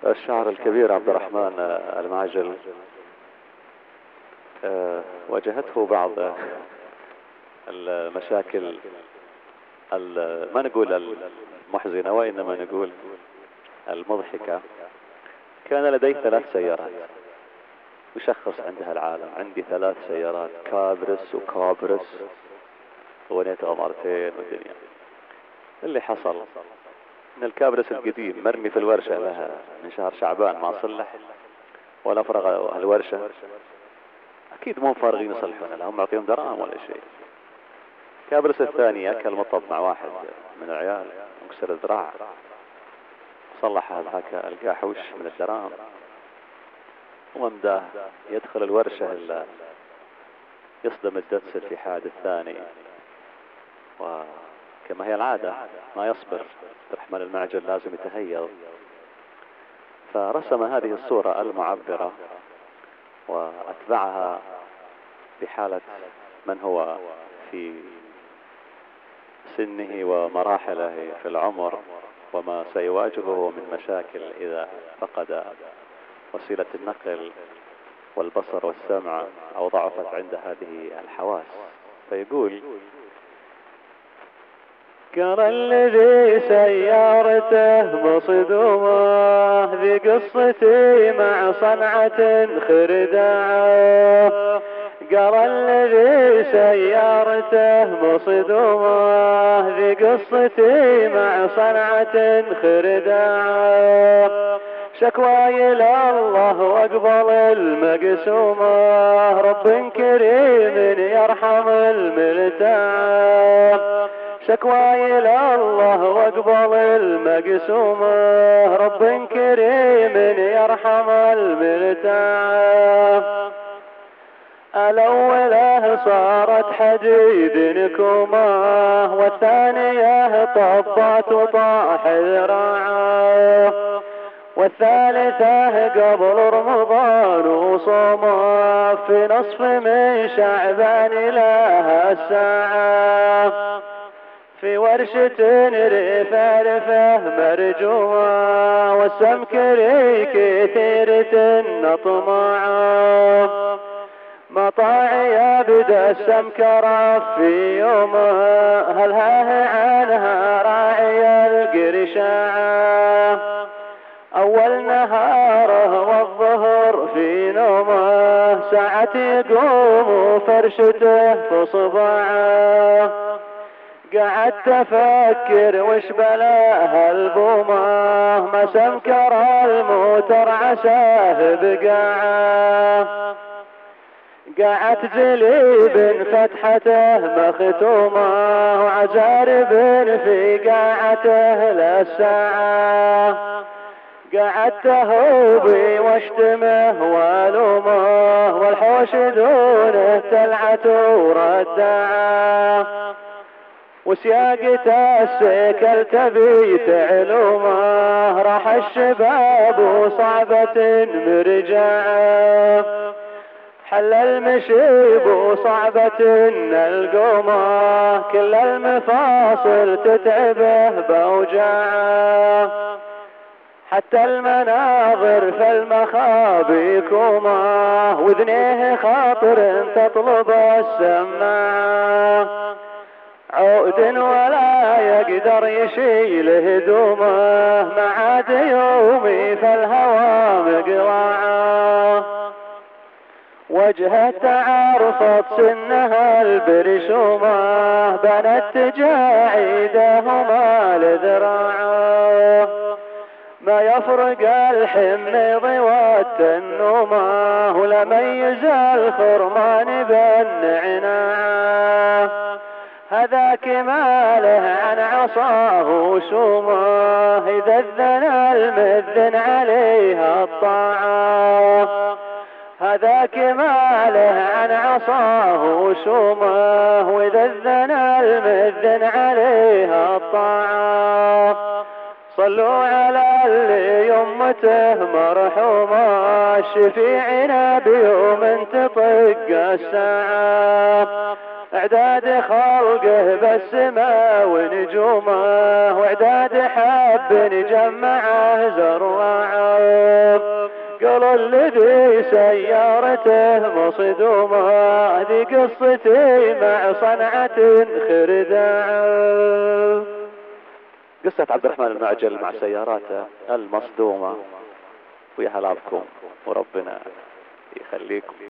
الشاعر الكبير عبد الرحمن المعجل واجهته بعض المشاكل، ما نقول المحزنة وإنما نقول المضحكة. كان لديه 3 سيارات، وشخص عندها العالم: عندي 3 سيارات، كابرس وكابرس ونيتها مرتين والدنيا. اللي حصل ان الكابرس القديم مرمي في الورشة لها من شهر شعبان ما صلح ولا فرغ الورشة. اكيد مو فارغين يصلحون لها، هم معطيهم دراهم ولا شيء. الكابرس الثاني اكل مطب مع واحد من العيال وكسر الذراع، صلح هذاك القاحوش من الدراهم ومداه يدخل الورشة إلا يصدم الدتسل في حادث ثاني، وكما هي العادة ما يصبر عبد الرحمن المعجل، لازم يتهيأ. فرسم هذه الصورة المعبرة وأتبعها بحالة من هو في سنه ومراحله في العمر وما سيواجهه من مشاكل إذا فقد وسيلة النقل والبصر والسمع أو ضعفت عند هذه الحواس. فيقول: كان الذي سيارته مصدومة ذي قصتي مع صنعة خرداعه. قال الذي سيارته مصدومة ذي قصتي مع صنعة خرداعه. شكواي إلى الله واقبل المقسومة، رب كريم يرحم الملتاع. شكواي إلى الله واقبل المقسومة، رب كريم يرحم الملتاع. الأولى صارت حديد نكومة، والثانية طبات وطاح ذراعه، والثالثة قبل رمضان وصومه في نصف من شعبان لها الساعة. في ورشة ريفة رفة مرجومة، والسمك كثيرة نطمعه. مطاعي بدا السمك في يومه، هل عنها راعي القرشاعة. أول نهاره والظهر في نومه، ساعة يقوم فرشته في صباعه. قعدت أفكر وش بلاها البومه، ما سمكر الموتر عساه بقاعه. قعدت جليب فتحته مختومه، وعزارب في قاعته للساعة. قعدت هوبي واشتمه والومه، والحوش دونه تلعة وردعه. وسياقته السيكل تبي تعلومه، راح الشباب وصعبة مرجعه. حل المشيب وصعبة القومه، كل المفاصل تتعبه بوجعه. حتى المناظر في المخابي كومه، وذنيه خاطر تطلب السماعه. عود ولا يقدر يشيل هدومه، معاد يومي في الهوى مقلاعه. وجهه تعرفت سنها البرشومه، بنت تجاعيدهما لذراعه. ما يفرق الحميض والتنومه، ولميز الخرمان بالنعناع. هذاك ماله عن عصاه وشومه، إذا اذن المذن عليها الطاعة. هذاك ماله عن عصاه وشومه، وإذا اذن المذن عليها الطاعة. صلوا على اللي يمته مرحومة، الشفيعنا بيوم تطق الساعة. اعداد خلقه بالسماء ونجومه، واعداد حب نجمعه زرعه، قالوا الذي سيارته مصدومه، هذه قصتي مع صنعة خرداعه. قصة عبد الرحمن المعجل مع سياراته المصدومة، ويا هلا بكم وربنا يخليكم.